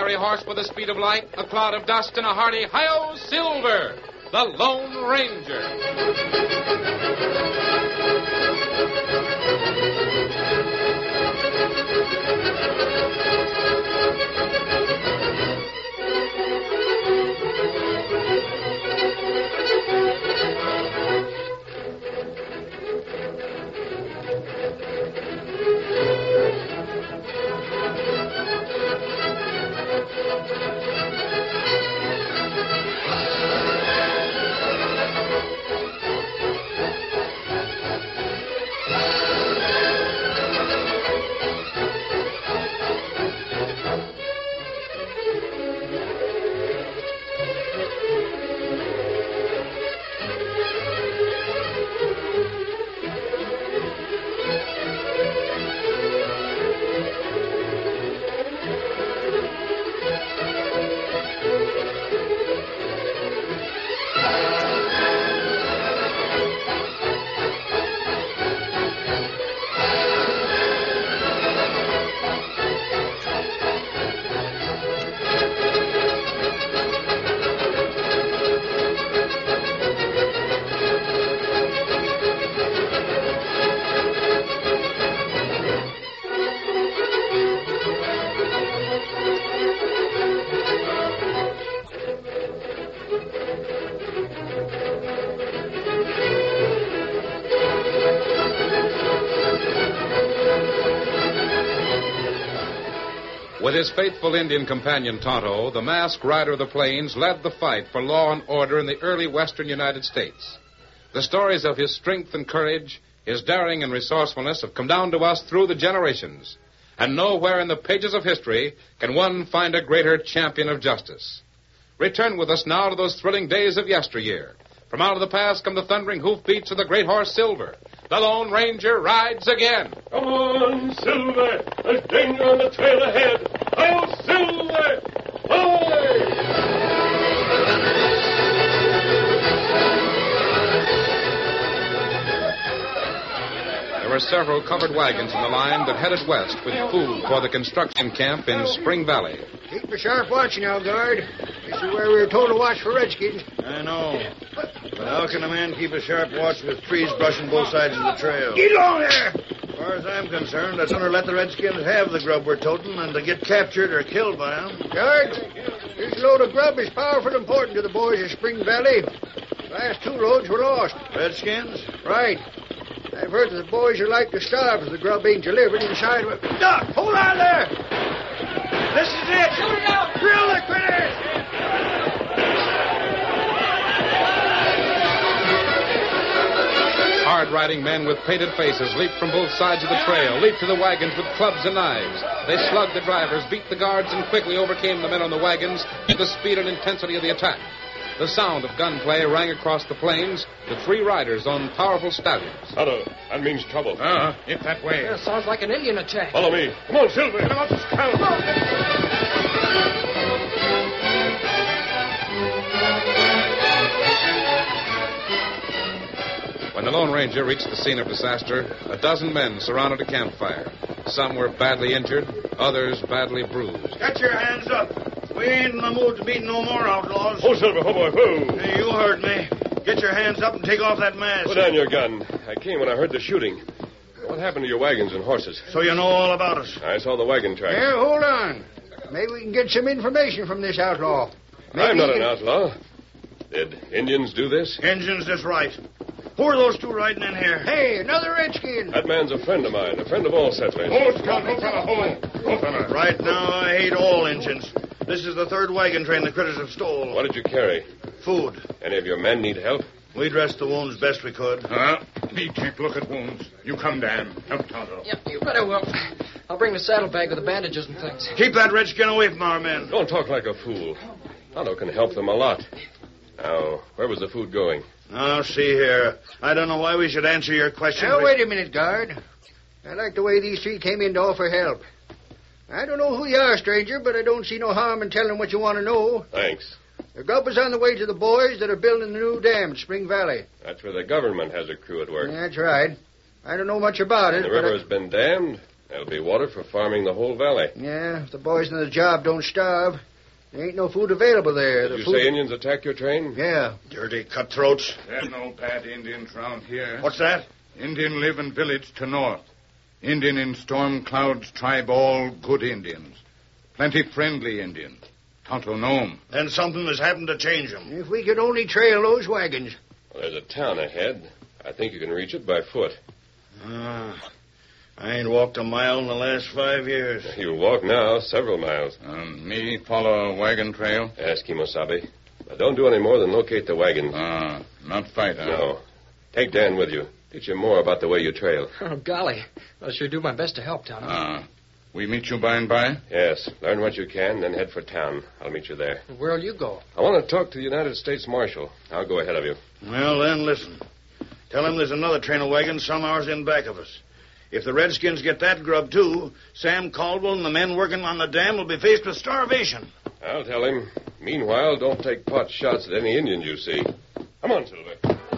fiery horse with the speed of light, a cloud of dust, and a hearty Hi-Yo Silver, the Lone Ranger. With his faithful Indian companion, Tonto, the masked rider of the plains led the fight for law and order in the early western United States. The stories of his strength and courage, his daring and resourcefulness have come down to us through the generations. And nowhere in the pages of history can one find a greater champion of justice. Return with us now to those thrilling days of yesteryear. From out of the past come the thundering hoofbeats of the great horse Silver. The Lone Ranger rides again. Come on, Silver. There's danger on the trail ahead. Hi-Yo, Silver! There were several covered wagons in the line that headed west with food for the construction camp in Spring Valley. Keep a sharp watch now, guard. This is where we were told to watch for redskins. I know. But how can a man keep a sharp watch with trees brushing both sides of the trail? Get on there! As far as I'm concerned, I'd sooner let the redskins have the grub we're toting than to get captured or killed by them. Guard, this load of grub is powerful important to the boys of Spring Valley. The last two loads were lost. Redskins? Right. I've heard that the boys are like to starve if the grub ain't delivered inside. Doc, hold on there! This is it! Shoot it out! Drill the critters! Hard-riding men with painted faces leaped from both sides of the trail, leaped to the wagons with clubs and knives. They slugged the drivers, beat the guards, and quickly overcame the men on the wagons with the speed and intensity of the attack. The sound of gunplay rang across the plains, the three riders on powerful stallions. Tonto, that means trouble. If that way. Yeah, sounds like an Indian attack. Follow me. Come on, Silver. Come on, come on. When the Lone Ranger reached the scene of disaster, a dozen men surrounded a campfire. Some were badly injured, others badly bruised. Get your hands up. We ain't in the mood to meet no more outlaws. Oh, Silver, oh, boy, whoa. Hey, you heard me. Get your hands up and take off that mask. Put down your gun. I came when I heard the shooting. What happened to your wagons and horses? So you know all about us. I saw the wagon tracks. Here, hold on. Maybe we can get some information from this outlaw. I'm not an outlaw. Did Indians do this? Injuns, that's right. Who are those two riding in here? Hey, another redskin. That man's a friend of mine, a friend of all settlers. Oh, Scout, oh, fella, oh, fella. Right now, I hate all Injuns. This is the third wagon train the critters have stole. What did you carry? Food. Any of your men need help? We dressed the wounds best we could. Me can't look at wounds. You come, Dan. Help Tonto. Yeah, you better will. I'll bring the saddlebag with the bandages and things. Keep that redskin away from our men. Don't talk like a fool. Tonto can help them a lot. Now, where was the food going? Now, see here. I don't know why we should answer your question. Now, wait a minute, guard. I like the way these three came in to offer help. I don't know who you are, stranger, but I don't see no harm in telling what you want to know. Thanks. The grub is on the way to the boys that are building the new dam at Spring Valley. That's where the government has a crew at work. That's right. I don't know much about it. The river has been dammed. There'll be water for farming the whole valley. Yeah, if the boys in the job don't starve, there ain't no food available there. Did you say Indians attacked your train? Yeah. Dirty cutthroats. There are no bad Indians round here. What's that? Indian live in village to north. Indian in Storm Cloud's tribe, all good Indians. Plenty friendly Indians. Tonto know 'em. Then something has happened to change them. If we could only trail those wagons. Well, there's a town ahead. I think you can reach it by foot. I ain't walked a mile in the last 5 years. You'll walk now several miles. Me follow a wagon trail? Ask Kimosabe. But don't do any more than locate the wagons. Not fight, huh? No. Take Dan with you. Teach him more about the way you trail. Oh, golly. I'll sure do my best to help, Tonto. We meet you by and by? Yes. Learn what you can, then head for town. I'll meet you there. Where'll you go? I want to talk to the United States Marshal. I'll go ahead of you. Well, then, listen. Tell him there's another train of wagons some hours in back of us. If the Redskins get that grub, too, Sam Caldwell and the men working on the dam will be faced with starvation. I'll tell him. Meanwhile, don't take pot shots at any Indians you see. Come on, Silver.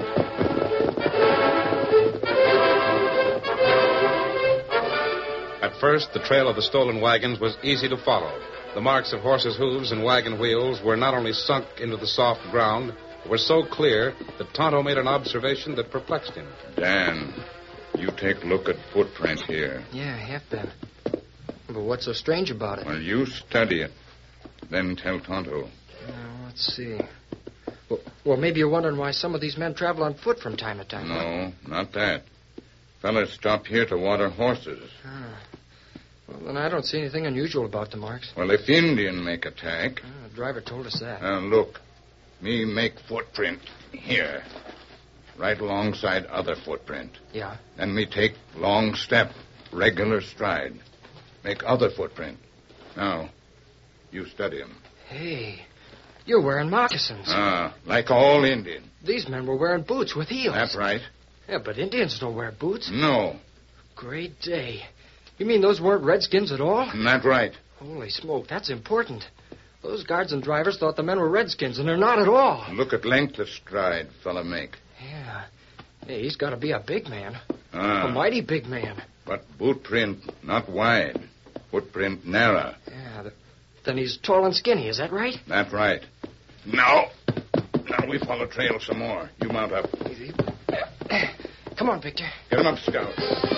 At first, the trail of the stolen wagons was easy to follow. The marks of horses' hooves and wagon wheels were not only sunk into the soft ground, but were so clear that Tonto made an observation that perplexed him. Dan, you take a look at footprint here. Yeah, I have been. But what's so strange about it? Well, you study it. Then tell Tonto. Let's see. Well, maybe you're wondering why some of these men travel on foot from time to time. No, not that. Fellas stop here to water horses. Well, then I don't see anything unusual about the marks. Well, if Indian make attack... The driver told us that. Look. Me make footprint here. Right alongside other footprint. Yeah? Then me take long step, regular stride. Make other footprint. Now, you study 'em. Hey, you're wearing moccasins. Like all Indian. These men were wearing boots with heels. That's right. Yeah, but Indians don't wear boots. No. Great day. You mean those weren't Redskins at all? Not right. Holy smoke, that's important. Those guards and drivers thought the men were Redskins, and they're not at all. Look at length of stride fella make. Yeah. Hey, he's got to be a big man. A mighty big man. But boot print not wide. Footprint narrow. Yeah, then he's tall and skinny, is that right? That's right. Now we follow trail some more. You mount up. Easy. Come on, Victor. Get him up, Scout.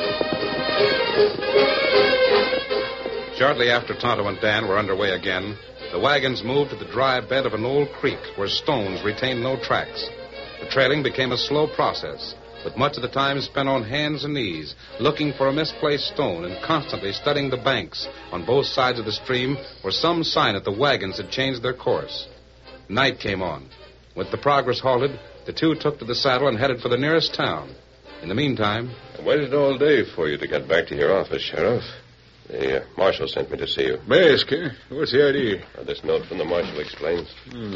Shortly after Tonto and Dan were underway again, the wagons moved to the dry bed of an old creek where stones retained no tracks. The trailing became a slow process, with much of the time spent on hands and knees, looking for a misplaced stone and constantly studying the banks on both sides of the stream for some sign that the wagons had changed their course. Night came on. With the progress halted, the two took to the saddle and headed for the nearest town. In the meantime... I waited all day for you to get back to your office, Sheriff. The marshal sent me to see you. Mask, huh? What's the idea? This note from the marshal explains.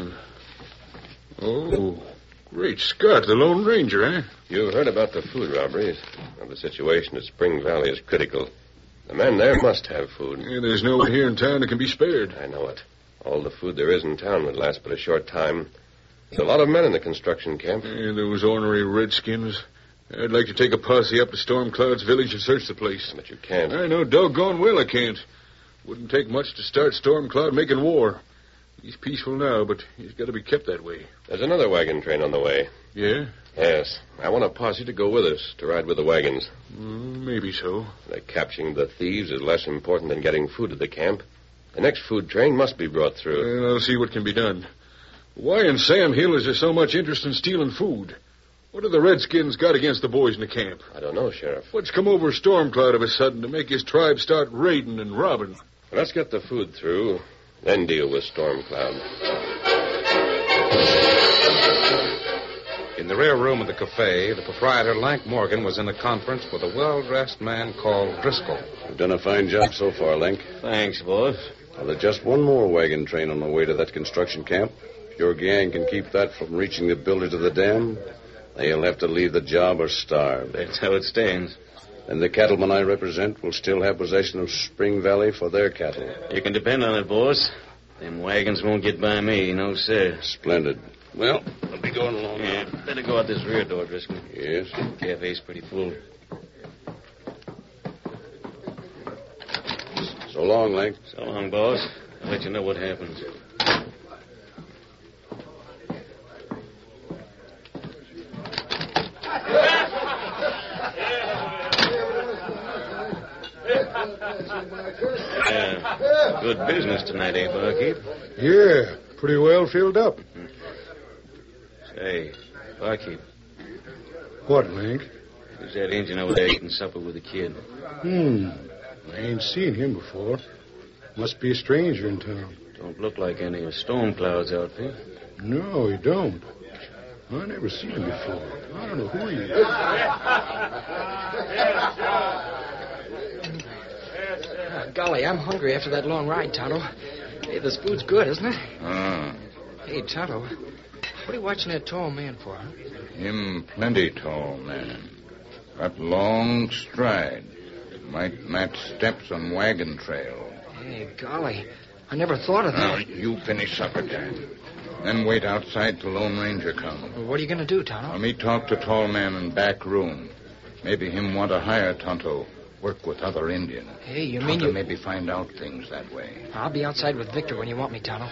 Oh, great Scott, the Lone Ranger, huh? You heard about the food robberies. Well, the situation at Spring Valley is critical. The men there must have food. Yeah, there's no one here in town that can be spared. I know it. All the food there is in town would last but a short time. There's a lot of men in the construction camp. Yeah, those ornery Redskins. I'd like to take a posse up to Storm Cloud's village and search the place. But you can't. I know doggone well I can't. Wouldn't take much to start Storm Cloud making war. He's peaceful now, but he's got to be kept that way. There's another wagon train on the way. Yeah? Yes. I want a posse to go with us, to ride with the wagons. Maybe so. Capturing the thieves is less important than getting food to the camp. The next food train must be brought through. Well, I'll see what can be done. Why in Sam Hill is there so much interest in stealing food? What have the Redskins got against the boys in the camp? I don't know, Sheriff. What's come over Storm Cloud of a sudden to make his tribe start raiding and robbing? Well, let's get the food through, then deal with Storm Cloud. In the rear room of the cafe, the proprietor, Lank Morgan, was in a conference with a well-dressed man called Driscoll. You've done a fine job so far, Lank. Thanks, boss. Well, there's just one more wagon train on the way to that construction camp. If your gang can keep that from reaching the builders of the dam, they'll have to leave the job or starve. That's how it stands. And the cattlemen I represent will still have possession of Spring Valley for their cattle. You can depend on it, boss. Them wagons won't get by me, no, sir. Splendid. Well, I'll be going along now. Better go out this rear door, Driscoll. Yes? The cafe's pretty full. So long, Lank. So long, boss. I'll let you know what happens. Good business tonight, eh, barkeep? Yeah, pretty well filled up. Say, barkeep, What, Link? who's that Indian over there eating supper with the kid? I ain't seen him before. Must be a stranger in town. Don't look like any of Stormcloud's outfit. No, he don't. I never seen him before. I don't know who he is. Golly, I'm hungry after that long ride, Tonto. Hey, this food's good, isn't it? Hey, Tonto, what are you watching that tall man for, huh? Him plenty tall man. Got long stride. Might match steps on wagon trail. Hey, golly, I never thought of Now, that. you finish supper time. Then wait outside till Lone Ranger come. Well, what are you going to do, Tonto? Now, me talk to tall man in back room. Maybe him want to hire Tonto. Work with other Indian. Hey, you mean Tonto you... maybe find out things that way. I'll be outside with Victor when you want me, Tonto.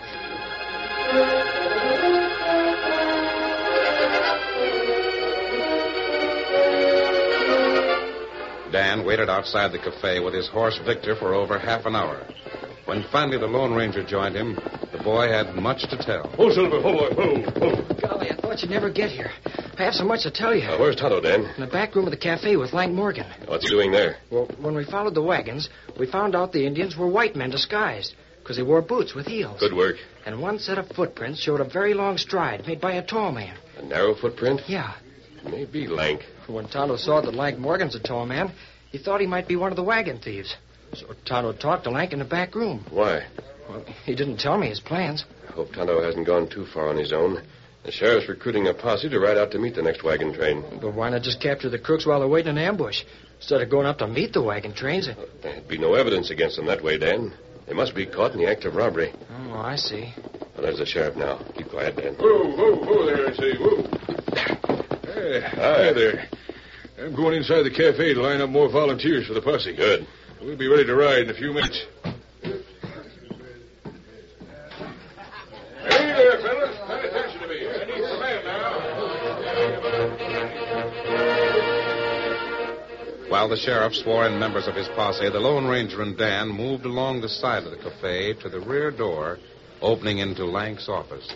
Dan waited outside the cafe with his horse Victor for over half an hour. When finally the Lone Ranger joined him, the boy had much to tell. Ho, Silver, ho, ho. Golly, I thought you'd never get here. I have so much to tell you. Where's Tonto, Dan? In the back room of the cafe with Lank Morgan. What's he doing there? Well, when we followed the wagons, we found out the Indians were white men disguised because they wore boots with heels. Good work. And one set of footprints showed a very long stride made by a tall man. A narrow footprint? Yeah. Maybe Lank. When Tonto saw that Lank Morgan's a tall man, he thought he might be one of the wagon thieves. So Tonto talked to Lank in the back room. Why? Well, he didn't tell me his plans. I hope Tonto hasn't gone too far on his own. The sheriff's recruiting a posse to ride out to meet the next wagon train. But why not just capture the crooks while they're waiting in ambush? Instead of going up to meet the wagon trains. There'd be no evidence against them that way, Dan. They must be caught in the act of robbery. Oh, I see. Well, there's the sheriff now. Keep quiet, Dan. Whoa there, I say. Whoa. Hey, hi there. I'm going inside the cafe to line up more volunteers for the posse. Good. We'll be ready to ride in a few minutes. Hey there, fellas. Pay attention to me. I need some men now. While the sheriff swore in members of his posse, the Lone Ranger and Dan moved along the side of the cafe to the rear door opening into Lank's office.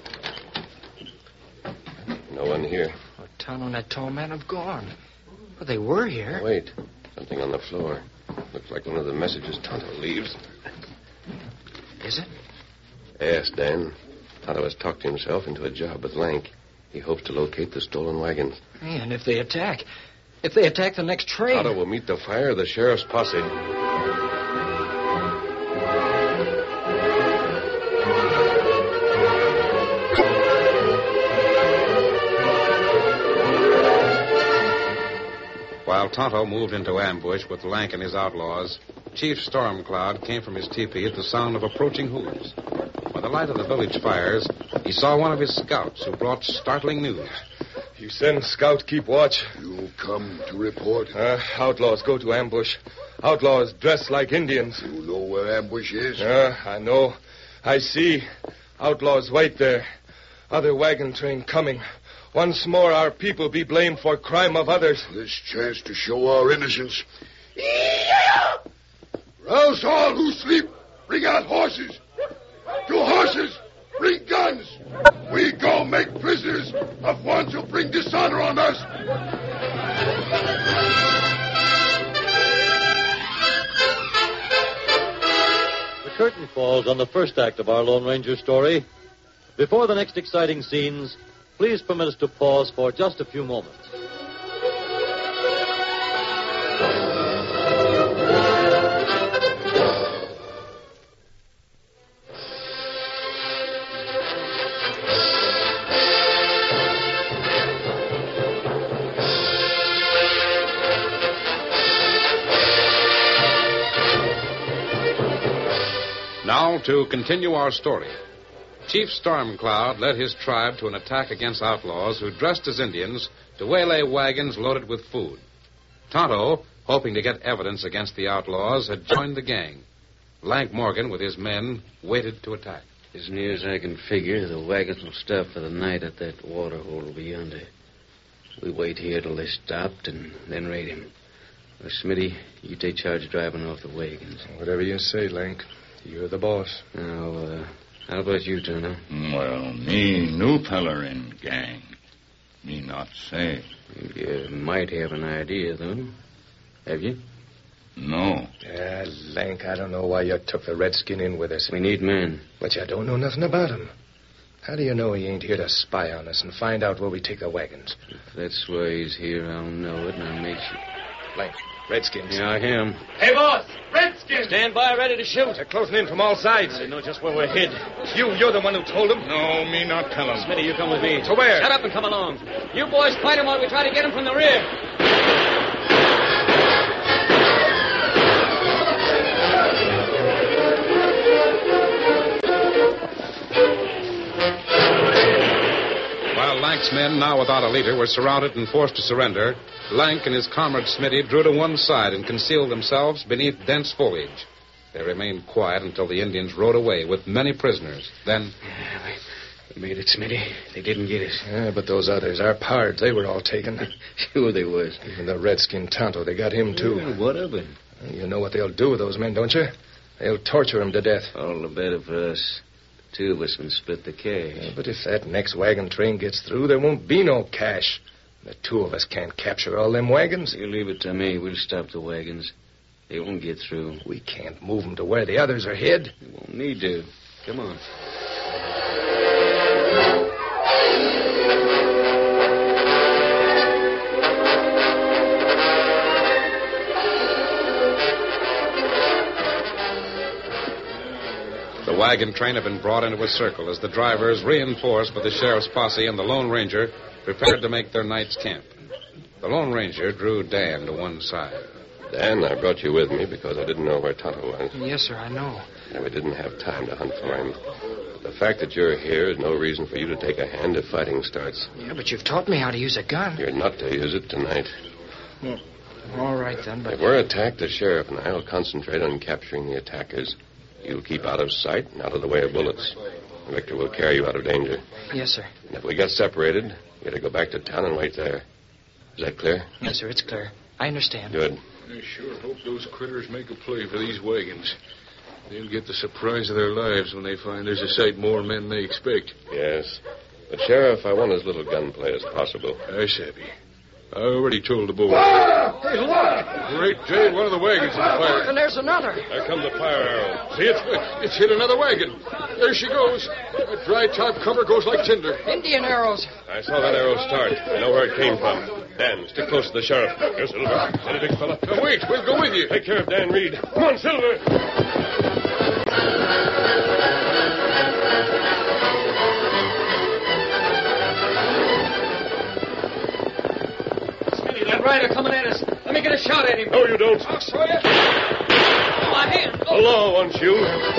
No one here. Oh, Tonto and that tall man have gone. But they were here. Wait. Something on the floor. Looks like one of the messages Tonto leaves. Is it? Yes, Dan. Tonto has talked himself into a job with Lank. He hopes to locate the stolen wagons. Hey, and if they attack the next train... Tonto will meet the fire of the sheriff's posse. While Tonto moved into ambush with Lank and his outlaws, Chief Stormcloud came from his teepee at the sound of approaching hoofs. By the light of the village fires, he saw one of his scouts who brought startling news. You send scout keep watch? You come to report? Outlaws go to ambush. Outlaws dressed like Indians. You know where ambush is? I know. I see. Outlaws wait there. Other wagon train coming. Once more our people be blamed for crime of others. This chance to show our innocence. Rouse all who sleep. Bring out horses. To horses. Bring guns. We go make prisoners of ones who bring dishonor on us. The curtain falls on the first act of our Lone Ranger story. Before the next exciting scenes, please permit us to pause for just a few moments. Now, to continue our story. Chief Stormcloud led his tribe to an attack against outlaws who dressed as Indians to waylay wagons loaded with food. Tonto, hoping to get evidence against the outlaws, had joined the gang. Lank Morgan, with his men, waited to attack. As near as I can figure, the wagons will stop for the night at that water hole over yonder. We wait here till they stopped and then raid him. Smitty, you take charge of driving off the wagons. Whatever you say, Lank. You're the boss. Now, how about you, Turner? Well, me new feller in gang. Me not say. You might have an idea, though. Have you? No. Yeah, Lank, I don't know why you took the redskin in with us. We need men. But you don't know nothing about him. How do you know he ain't here to spy on us and find out where we take the wagons? If that's why he's here, I'll know it, and I'll make sure. Lank, Redskins. Yeah, I am. Hey, boss! Redskins! Stand by, ready to shoot. They're closing in from all sides. They know just where we're hid. You're the one who told them. No, me not tell him. Smitty, you come with me. To where? Shut up and come along. You boys fight him while we try to get him from the rear. While Lank's men, now without a leader, were surrounded and forced to surrender, Lank and his comrade Smitty drew to one side and concealed themselves beneath dense foliage. They remained quiet until the Indians rode away with many prisoners. Then... We made it, Smitty. They didn't get us. Yeah, but those others, our pards, they were all taken. Sure they was. Even the redskin Tonto, they got him, too. Yeah, what of him? You know what they'll do with those men, don't you? They'll torture him to death. All the better for us. Two of us can split the cash. Yeah, but if that next wagon train gets through, there won't be no cash. The two of us can't capture all them wagons. You leave it to me. We'll stop the wagons. They won't get through. We can't move them to where the others are hid. We won't need to. Come on. The wagon train had been brought into a circle as the drivers, reinforced by the sheriff's posse and the Lone Ranger, prepared to make their night's camp. The Lone Ranger drew Dan to one side. Dan, I brought you with me because I didn't know where Tonto was. Yes, sir, I know. And we didn't have time to hunt for him. The fact that you're here is no reason for you to take a hand if fighting starts. Yeah, but you've taught me how to use a gun. You're not to use it tonight. Well, all right, then, but... If we're attacked, the sheriff and I will concentrate on capturing the attackers. You'll keep out of sight and out of the way of bullets. Victor will carry you out of danger. Yes, sir. And if we get separated, you're to go back to town and wait there. Is that clear? Yes, sir, it's clear. I understand. Good. I sure hope those critters make a play for these wagons. They'll get the surprise of their lives when they find there's a sight more men than they expect. Yes. But, Sheriff, I want as little gunplay as possible. I savvy. I already told the boys. Hey, look! Great day, one of the wagons is fire. And there's another. There comes a fire arrow. See, it's hit another wagon. There she goes. That dry top cover goes like tinder. Indian arrows. I saw that arrow start. I know where it came from. Dan, stick close to the sheriff. Here, Silver. Steady, big fella. Now, wait, we'll go with you. Take care of Dan Reed. Come on, Silver. That rider coming at us. Let me get a shot at him. No, you don't. I'll show you. Oh, my hand. The law wants you.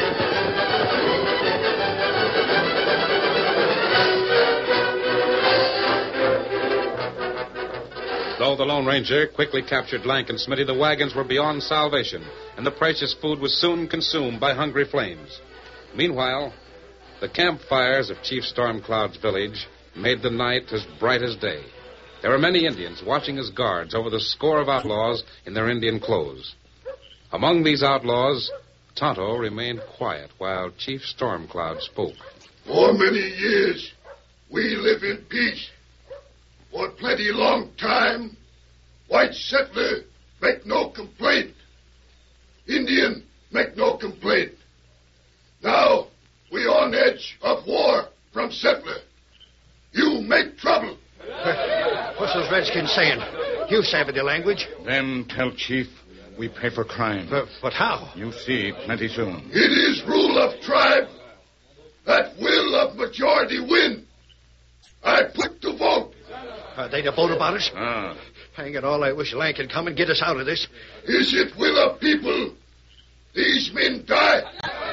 Though the Lone Ranger quickly captured Lank and Smitty, the wagons were beyond salvation, and the precious food was soon consumed by hungry flames. Meanwhile, the campfires of Chief Stormcloud's village made the night as bright as day. There were many Indians watching as guards over the score of outlaws in their Indian clothes. Among these outlaws, Tonto remained quiet while Chief Stormcloud spoke. For many years, we live in peace. For plenty long time, white settler make no complaint. Indian make no complaint. Now, we on edge of war from settler. You make trouble. What's those redskins saying? You savvy the language. Them tell Chief we pay for crime. But how? You see plenty soon. It is rule of tribe that will of majority win. I put the vote. Are they the boat about us? Ah. Hang it all, I wish Lank could come and get us out of this. Is it will of people? These men die.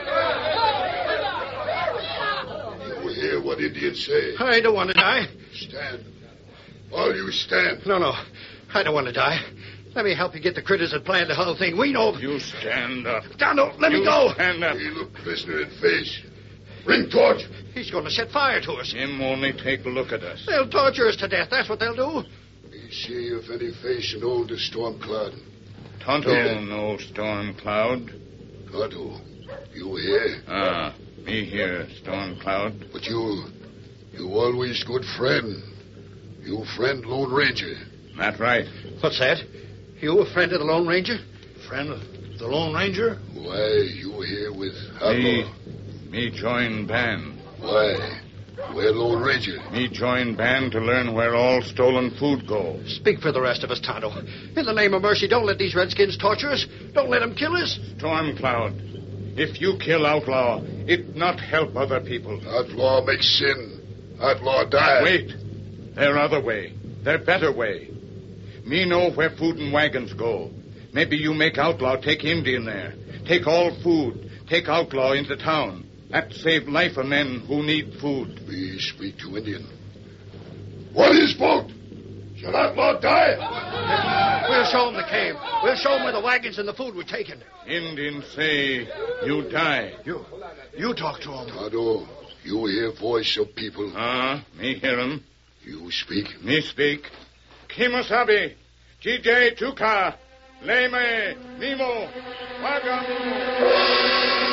You hear what Indians say? I don't want to die. Stand. All you stand. No. I don't want to die. Let me help you get the critters that planned the whole thing. We know... You stand up. Tonto, let me go. Stand up. He look prisoner in face. Bring torch. He's going to set fire to us. Him only take a look at us. They'll torture us to death. That's what they'll do. Me see if any face in old the storm cloud. Tonto no storm cloud. Tonto, you here? Ah, me here, storm cloud. But you always good friend. You friend Lone Ranger. That right. What's that? You a friend of the Lone Ranger? Friend of the Lone Ranger? Why, you here with Outlaw? Me join band. Why? Where Lone Ranger? Me join band to learn where all stolen food go. Speak for the rest of us, Tonto. In the name of mercy, don't let these redskins torture us. Don't let them kill us. Storm Cloud, if you kill Outlaw, it not help other people. Outlaw make sin. Outlaw die. Wait. There other way. There better way. Me know where food and wagons go. Maybe you make Outlaw take Indian there. Take all food. Take Outlaw into town. That save life of men who need food. We speak to Indian. What is boat? Shall Outlaw die? We'll show him the cave. We'll show him where the wagons and the food were taken. Indians say you die. You talk to him. Tonto, you hear voice of people. Me hear him. You speak. Me speak. Kimosabi, GJ Tuka, Leme, Nemo, Wagamu.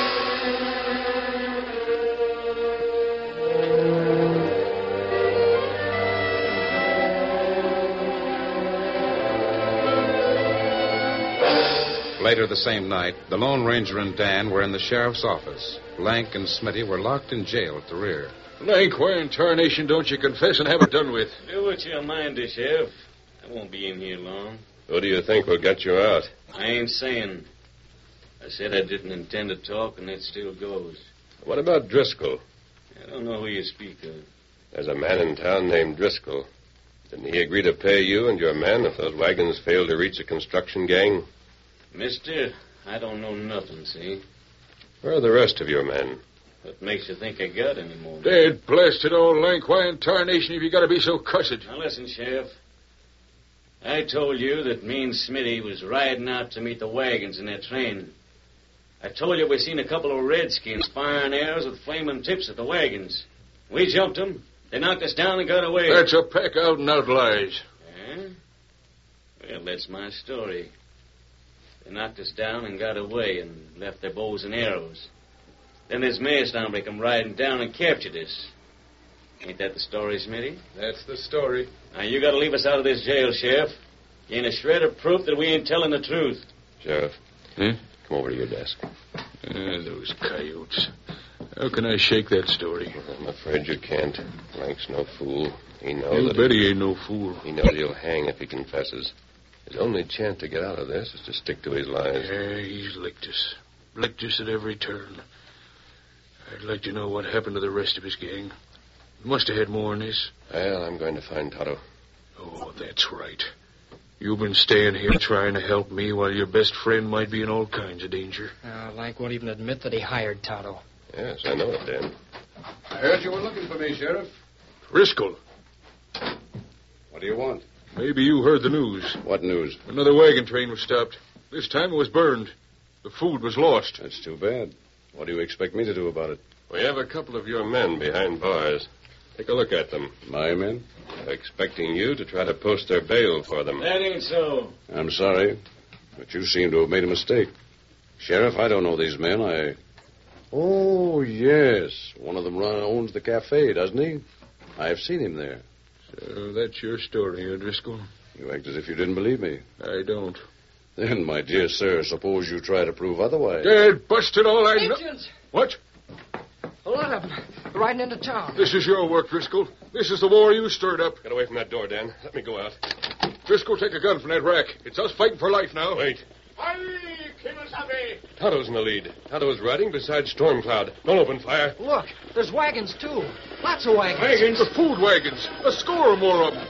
Later the same night, the Lone Ranger and Dan were in the sheriff's office. Lank and Smitty were locked in jail at the rear. Lank, why in tarnation don't you confess and have it done with? Do what you mind to, Sheriff. I won't be in here long. Who do you think will get you out? I ain't saying. I said I didn't intend to talk, and that still goes. What about Driscoll? I don't know who you speak of. There's a man in town named Driscoll. Didn't he agree to pay you and your men if those wagons failed to reach a construction gang? Mister, I don't know nothing, see? Where are the rest of your men? What makes you think I got any more? Dead blasted old Lank. Why in tarnation have you got to be so cussed? Now listen, Sheriff. I told you that me and Smitty was riding out to meet the wagons in that train. I told you we seen a couple of redskins firing arrows with flaming tips at the wagons. We jumped them. They knocked us down and got away. That's a pack out and out lies. Eh? Well, that's my story. They knocked us down and got away and left their bows and arrows. Then this masked hombre come riding down and captured us. Ain't that the story, Smitty? That's the story. Now, you got to leave us out of this jail, Sheriff. You ain't a shred of proof that we ain't telling the truth. Sheriff. Hmm? Come over to your desk. Those coyotes. How can I shake that story? I'm afraid you can't. Lank's no fool. He knows You that... bet he ain't no fool. He knows he'll hang if he confesses. His only chance to get out of this is to stick to his lies. Yeah, he's licked us. Licked us at every turn. I'd like to know what happened to the rest of his gang. Must have had more than this. Well, I'm going to find Tonto. Oh, that's right. You've been staying here trying to help me while your best friend might be in all kinds of danger. Lank won't even admit that he hired Tonto. Yes, I know it, Dan. I heard you were looking for me, Sheriff. Driscoll. What do you want? Maybe you heard the news. What news? Another wagon train was stopped. This time it was burned. The food was lost. That's too bad. What do you expect me to do about it? We have a couple of your men behind bars. Take a look at them. My men? They're expecting you to try to post their bail for them. That ain't so. I'm sorry, but you seem to have made a mistake. Sheriff, I don't know these men. Oh, yes. One of them owns the cafe, doesn't he? I've seen him there. So that's your story, Driscoll? You act as if you didn't believe me. I don't. Then, my dear sir, suppose you try to prove otherwise. Dead, busted all I know. Agents! What? A lot of them. Riding into town. This is your work, Driscoll. This is the war you stirred up. Get away from that door, Dan. Let me go out. Driscoll, take a gun from that rack. It's us fighting for life now. Wait. Tonto's in the lead. Tonto is riding beside Storm Cloud. Don't open fire. Look, there's wagons, too. Lots of wagons. Wagons? The food wagons. A score or more of them.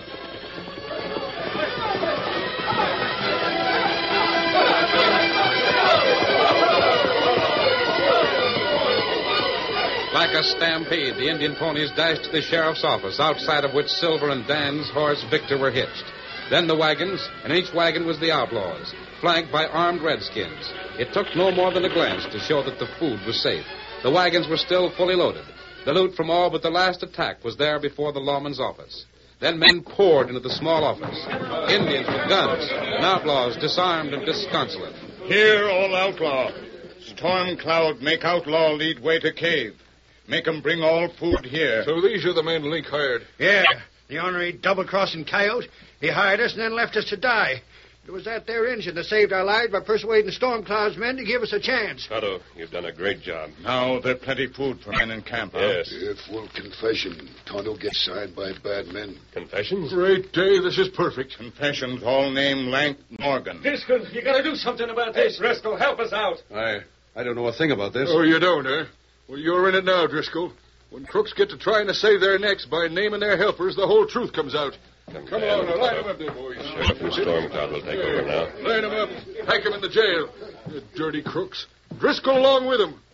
Like a stampede, the Indian ponies dashed to the sheriff's office, outside of which Silver and Dan's horse Victor were hitched. Then the wagons, and in each wagon was the outlaws, flanked by armed redskins. It took no more than a glance to show that the food was safe. The wagons were still fully loaded. The loot from all but the last attack was there before the lawman's office. Then men poured into the small office. Indians with guns, and outlaws disarmed and disconsolate. Here, all outlaw. Storm Cloud make outlaw lead way to cave. Make 'em bring all food here. So these are the men Link hired? Yeah. The ornery double-crossing coyote. He hired us and then left us to die. It was that there Injun that saved our lives by persuading Stormcloud's men to give us a chance. Tonto, you've done a great job. Now there's plenty food for men in camp, huh? Yes. If full confession, Tonto gets signed by bad men. Confessions? Great day. This is perfect. Confessions all named Lank Morgan. Driscoll, you gotta do something about this. Driscoll, help us out. I don't know a thing about this. Oh, you don't, eh? Well, you're in it now, Driscoll. When crooks get to trying to save their necks by naming their helpers, the whole truth comes out. Come along now, line them up there, boys. Sheriff and Stormcloud will take over now. Line them up. Pack them in the jail. The dirty crooks. Driscoll along with them.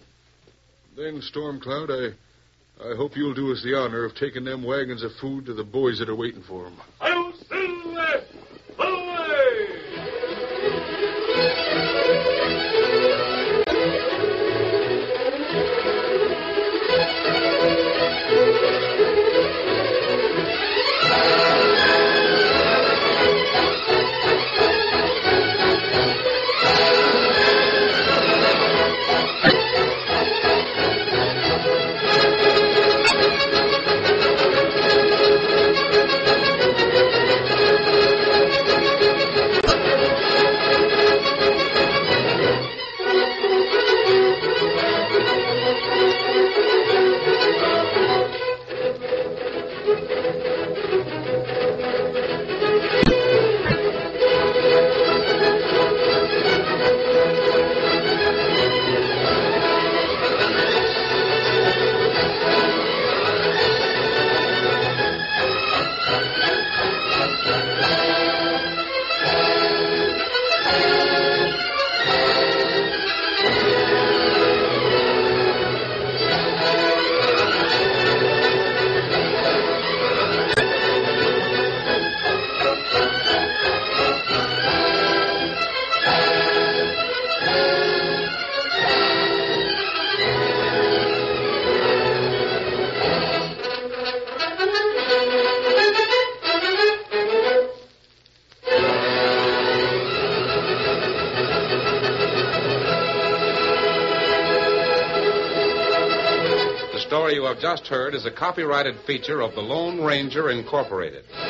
Then, Stormcloud, I hope you'll do us the honor of taking them wagons of food to the boys that are waiting for them. I'll Silver! Away! The story you have just heard is a copyrighted feature of the Lone Ranger Incorporated.